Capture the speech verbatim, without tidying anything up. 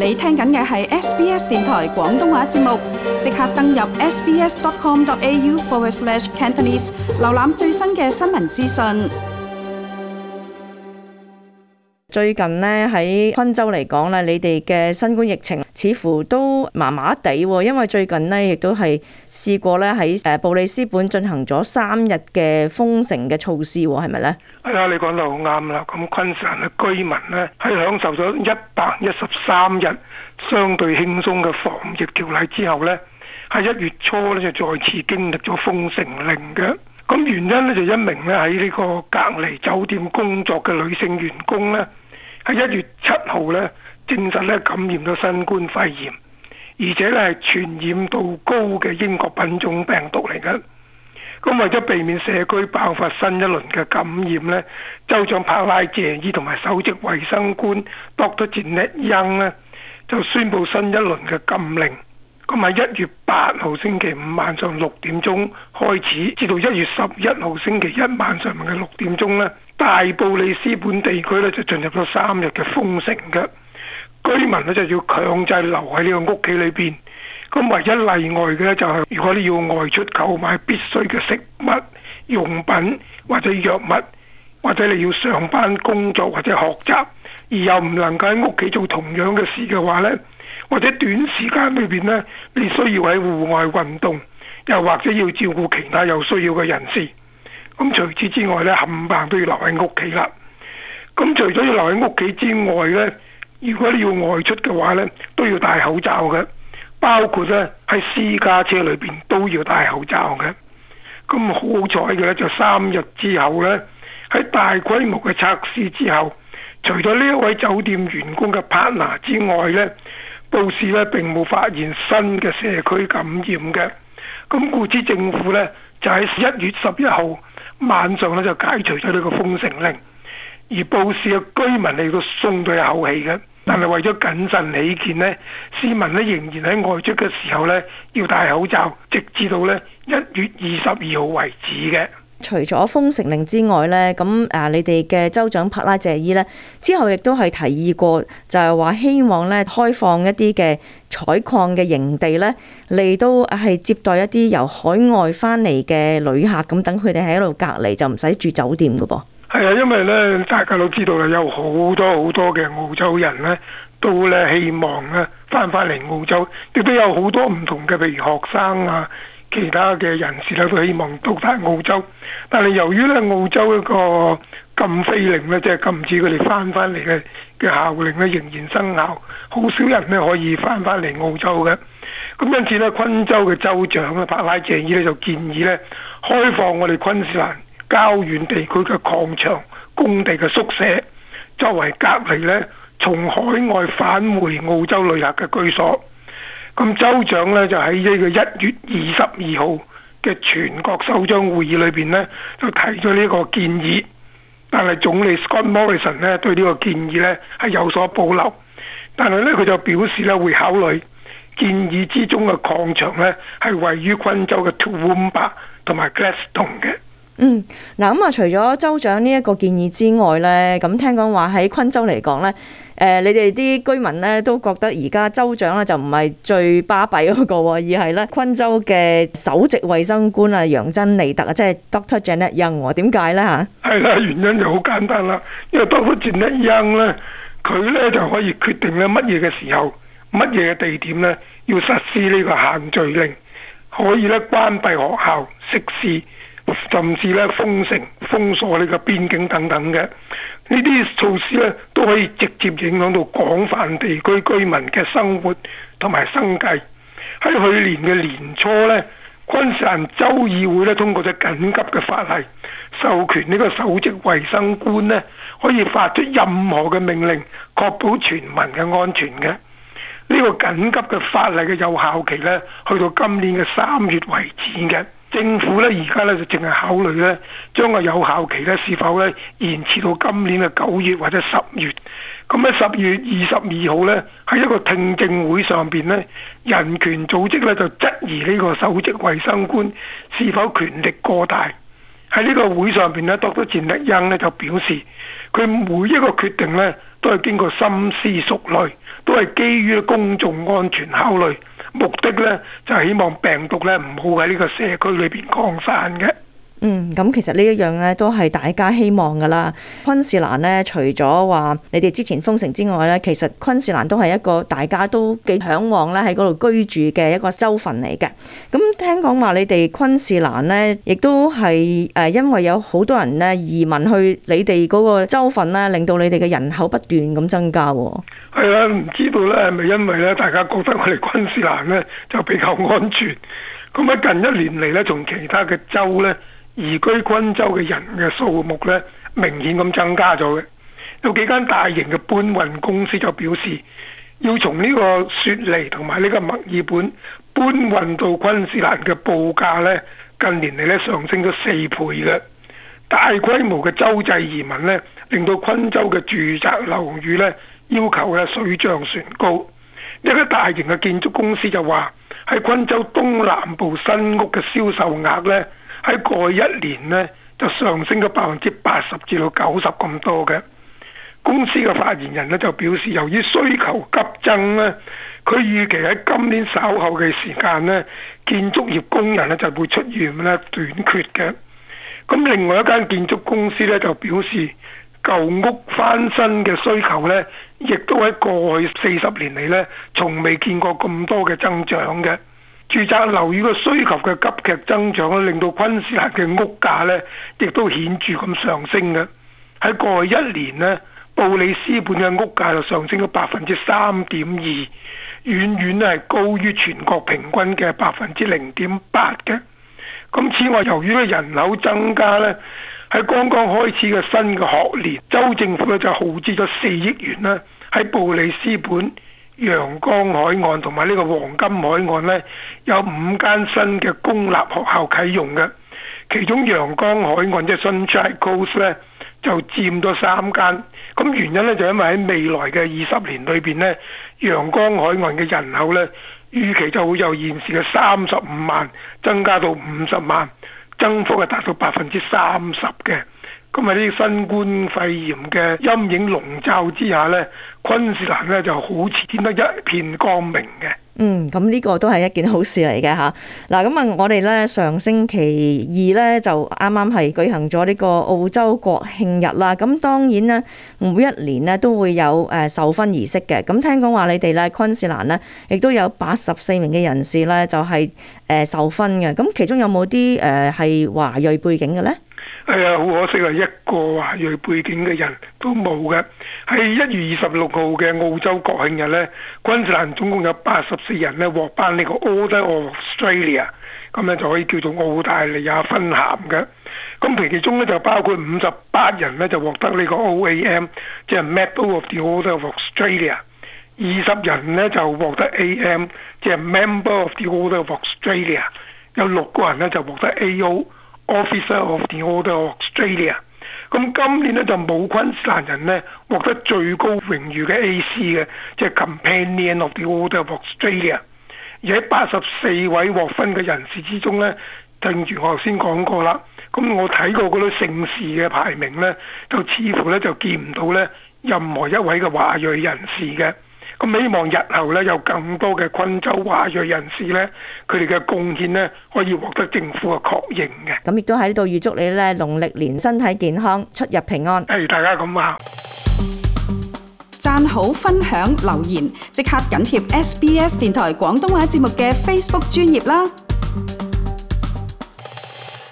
你聽緊嘅係 S B S 電台廣東話節目，即刻登入 sbs.com.au forward slash Cantonese， 瀏覽最新嘅新聞資訊。 最近呢，喺昆州嚟講咧，你哋嘅新冠疫情似乎都麻麻地喎，因為最近呢，亦都係試過咧喺誒布里斯本進行咗三日嘅封城嘅措施喎，係咪呢？ 係啊，你講得好啱啦。咁昆士蘭嘅居民呢，係享受咗一百一十三日相對輕鬆嘅防疫條例之後呢，喺一月初呢，就再次經歷咗封城令嘅。咁原因呢，就一名呢喺呢個隔離酒店工作嘅女性員工呢，喺一月七號呢，證實咧感染咗新冠肺炎，而且咧係傳染度高嘅英國品種病毒嚟嘅。咁為咗避免社區爆發新一輪嘅感染呢，州長帕拉謝伊同埋首席衛生官 Doctor Janet Young 呢，就宣布新一輪嘅禁令。咁喺一月八號星期五晚上六點鐘開始，至到一月十一號星期一晚上嘅六點鐘呢，大布里斯本地區咧就進入咗三日嘅封城嘅，居民咧就要強制留喺呢個屋企裏邊。咁唯一例外嘅咧就係如果你要外出購買必須嘅食物、用品或者藥物，或者你要上班工作或者學習，而又唔能夠喺屋企做同樣嘅事嘅話呢，或者短時間裏邊呢，你需要喺戶外運動，又或者要照顧其他有需要嘅人士。咁除此之外咧，冚唪唥都要留喺屋企啦。咁除咗要留喺屋企之外咧，如果你要外出嘅話咧，都要戴口罩嘅，包括咧喺私家車裏邊都要戴口罩嘅。咁好彩嘅咧，就三日之後咧，喺大規模嘅測試之後，除咗呢一位酒店員工嘅 partner 之外咧，報時咧並冇發現新嘅社區感染嘅。咁故此政府咧就喺一月十一號晚上咧就解除咗呢個封城令，而布市嘅居民嚟到鬆咗一口氣嘅。但係為咗謹慎起見呢，市民咧仍然喺外出嘅時候咧要戴口罩，直至到咧一月二十二號為止嘅。 除咗封城令之外咧，咁誒你哋嘅州長帕拉謝伊咧之後亦都係提議過，就係話希望咧開放一啲嘅採礦嘅營地咧嚟到係接待一啲由海外翻嚟嘅旅客，咁等佢哋喺度隔離就唔使住酒店㗎噃。 係啊，因為咧大家都知道啦，有好多好多嘅澳洲人咧都咧希望咧翻返嚟澳洲，亦都有好多唔同嘅，譬如學生啊，其他嘅人士咧都希望到達澳洲，但係由於咧澳洲一個禁飛令咧，即係禁止佢哋翻返嚟嘅嘅效令咧仍然生效，好少人咧可以翻返嚟澳洲嘅。咁因此咧，昆州嘅州長啊，帕拉謝伊咧就建議咧開放我哋昆士蘭郊遠地區嘅礦場、工地嘅宿舍，作為隔離咧從海外返回澳洲旅客嘅居所。咁州長咧就喺呢個一月二十二號嘅全國首長會議裏邊咧，就提咗呢個建議。但係總理 Scott Morrison 咧對呢個建議咧係有所保留。但係咧佢就表示咧會考慮建議之中嘅礦場咧係位於昆州嘅 Toowoomba 同埋 Gladstone 嘅。 嗯，嗱咁啊，除咗州長呢一個建議之外咧，咁聽講話喺昆州嚟講咧，誒、呃，你哋啲居民咧都覺得而家州長咧就唔係最巴閉嗰個，而係咧昆州嘅首席衛生官啊楊珍妮特啊，即係 Doctor Janet Young， 點解咧嚇？係啦，原因就好簡單啦，因為 Doctor Janet Young 咧，佢咧就可以決定咧乜嘢嘅時候、乜嘢嘅地點咧要實施呢個限聚令，可以咧關閉學校、食肆，甚至咧封城、封鎖呢個邊境等等嘅呢啲措施咧，都可以直接影響到廣泛地區居民嘅生活同埋生計。喺去年嘅年初咧，昆士蘭州議會咧通過咗緊急嘅法例，授權呢個首席衛生官咧可以發出任何嘅命令，確保全民嘅安全嘅。呢個緊急嘅法例嘅有效期咧，去到今年嘅三月為止嘅。政府咧而家咧就淨係考慮咧將個有效期咧是否咧延遲到今年嘅九月或者十月。咁喺十月二十二號咧喺一個聽證會上邊咧，人權組織咧就質疑呢個首席衛生官是否權力過大。喺呢個會上邊咧，Doctor Janet Young咧就表示佢每一個決定咧都係經過深思熟慮，都係基於公眾安全考慮，目的呢就係希望病毒呢唔好喺呢個社區裏邊擴散嘅。 嗯，咁其實呢一樣咧都係大家希望噶啦。昆士蘭咧，除咗話你哋之前封城之外咧，其實昆士蘭都係一個大家都幾嚮往咧喺嗰度居住嘅一個州份嚟嘅。咁聽講話你哋昆士蘭咧，亦都係誒因為有好多人咧移民去你哋嗰個州份咧，令到你哋嘅人口不斷咁增加。 係啊，唔知道咧係咪因為咧大家覺得我哋昆士蘭咧就比較安全，咁喺近一年嚟咧，從其他嘅州咧，移居昆州嘅人嘅數目咧，明顯咁增加咗嘅。有幾間大型嘅搬運公司就表示，要從呢個雪梨同埋呢個墨爾本搬運到昆士蘭嘅報價咧，近年嚟咧上升咗四倍嘅。大規模嘅州際移民咧，令到昆州嘅住宅樓宇咧要求咧水漲船高。一間大型嘅建築公司就話，喺昆州東南部新屋嘅銷售額咧，喺過去一年呢，就上升咗百分之八十至到九十咁多嘅。公司嘅發言人呢，就表示，由於需求急增呢，佢預期喺今年稍後嘅時間呢，建築業工人呢就會出現咧短缺嘅。咁另外一間建築公司呢，就表示，舊屋翻新嘅需求呢，亦都喺過去四十年嚟呢，從未見過咁多嘅增長嘅。住宅樓宇嘅需求嘅急劇增長咧，令到昆士蘭嘅屋價咧，亦都顯著咁上升嘅。喺過去一年呢，布里斯本嘅屋價就上升咗百分之三點二，遠遠咧係高於全國平均嘅百分之零點八嘅。咁此外，由於咧人口增加咧，喺剛剛開始嘅新嘅學年，州政府咧就耗資咗四億元啦，喺布里斯本、陽江海岸同埋呢個黃金海岸呢，有五間新嘅公立學校啟用嘅，其中陽江海岸即係 Sunshine Coast 呢，就佔咗三間。咁原因呢，就因為喺未來嘅二十年裏邊呢，陽江海岸嘅人口呢，預期就會由現時嘅三十五萬增加到五十萬，增幅係達到百分之三十嘅。咁喺呢啲新冠肺炎嘅陰影籠罩之下呢，昆士蘭呢就好似見得一片光明嘅。 嗯，咁呢個都係一件好事嚟嘅嚇。嗱，咁啊，我哋咧上星期二咧就啱啱係舉行咗呢個澳洲國慶日啦。咁當然咧，每一年咧都會有誒授勳儀式嘅。咁聽講話你哋咧昆士蘭咧，亦都有八十四名嘅人士咧就係誒授勳嘅。咁其中有冇啲誒係華裔背景嘅咧？ 係啊，好可惜啊，一個華裔背景嘅人都冇嘅。喺一月二十六號嘅澳洲國慶日呢，昆士蘭總共有八十四人呢獲頒呢個 Order of Australia， 咁咧就可以叫做澳大利亞勳銜嘅。咁其中咧就包括五十八人呢就獲得呢個 O A M， 即係 Medal of the Order of Australia。二十人呢就獲得 A M， 即係 Member of the Order of Australia。有六個人呢就獲得 A O。Officer of the Order of Australia， 咁今年咧就冇昆士蘭人咧獲得最高榮譽嘅 A C 嘅，即係 Companion of the Order of Australia。而喺八十四位獲勳嘅人士之中咧，正如我頭先講過啦，咁我睇過嗰啲盛事嘅排名咧，就似乎咧就見唔到咧任何一位嘅華裔人士嘅。咁希望日後咧有更多嘅昆州華裔人士咧，佢哋嘅貢獻咧可以獲得政府嘅確認嘅。 咁亦都喺呢度預祝你咧農曆年身體健康，出入平安。 誒，大家咁話， 讚好、分享、留言，即刻緊貼 S B S 電台廣東話節目嘅 Facebook 專頁啦！